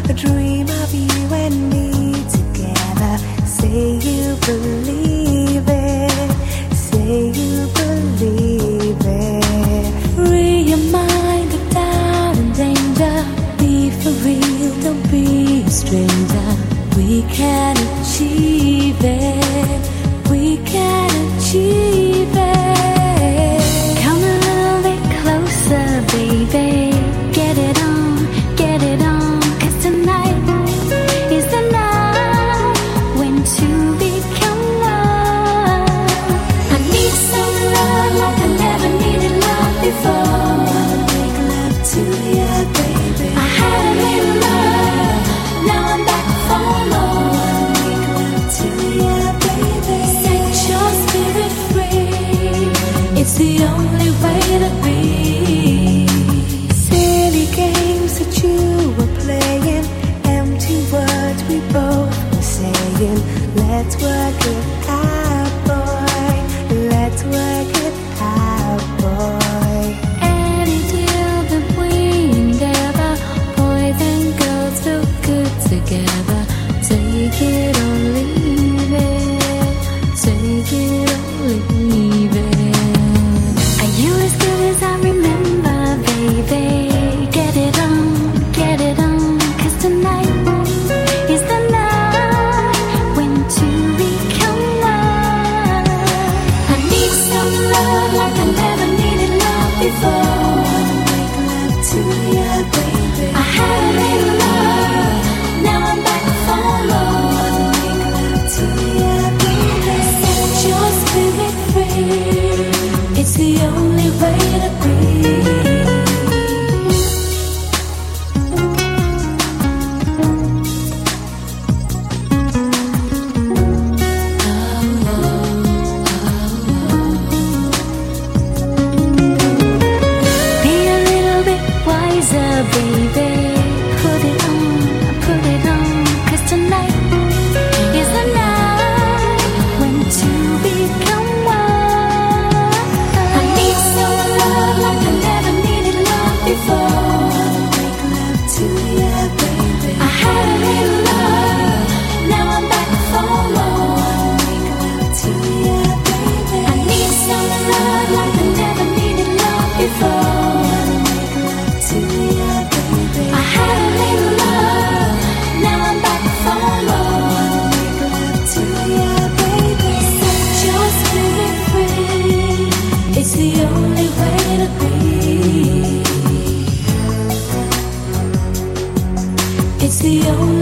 a dream of you and me together. Say you believe it, say you believe it. Free your mind of doubt and danger. Be for real, don't be a stranger. We can achieve it, we can achieve it. Come a little bit closer, baby. Get it on, get it on. 'Cause tonight is the night when two become one. I need some love like I never needed love before. Wanna make love to you, baby. I had a little love, now I'm back for more. Wanna make love to you, baby. Set your spirit free, it's the only way to be. Silly games that you were playing, empty words we both were saying. Let's work it out, boy, let's work it out, boy. Any deal that we endeavor, boys and girls feel good together. Take it or leave it, take it or leave it. Are you as good as I remember, baby? Get it on, get it on. 'Cause tonight is the night when two become one. I need some love like I never needed love before. Wanna make love to you, baby. I had a little love, now I'm back for more. Wanna make love to you, baby. Set your spirit free, it's the only way to be. Be a little bit wiser, baby. Put it on, put it on. 'Cause tonight is the night when two become one. I need some love like I never needed love before. Wanna make love to you, baby. I had a little love, now I'm back for more. Wanna make love to you, baby. I need some love like I never needed love before. Wanna make love to you, baby. I had a little love, now I'm back for more. Wanna make love to you, baby. Set your spirit free, it's the only way to be. It's the only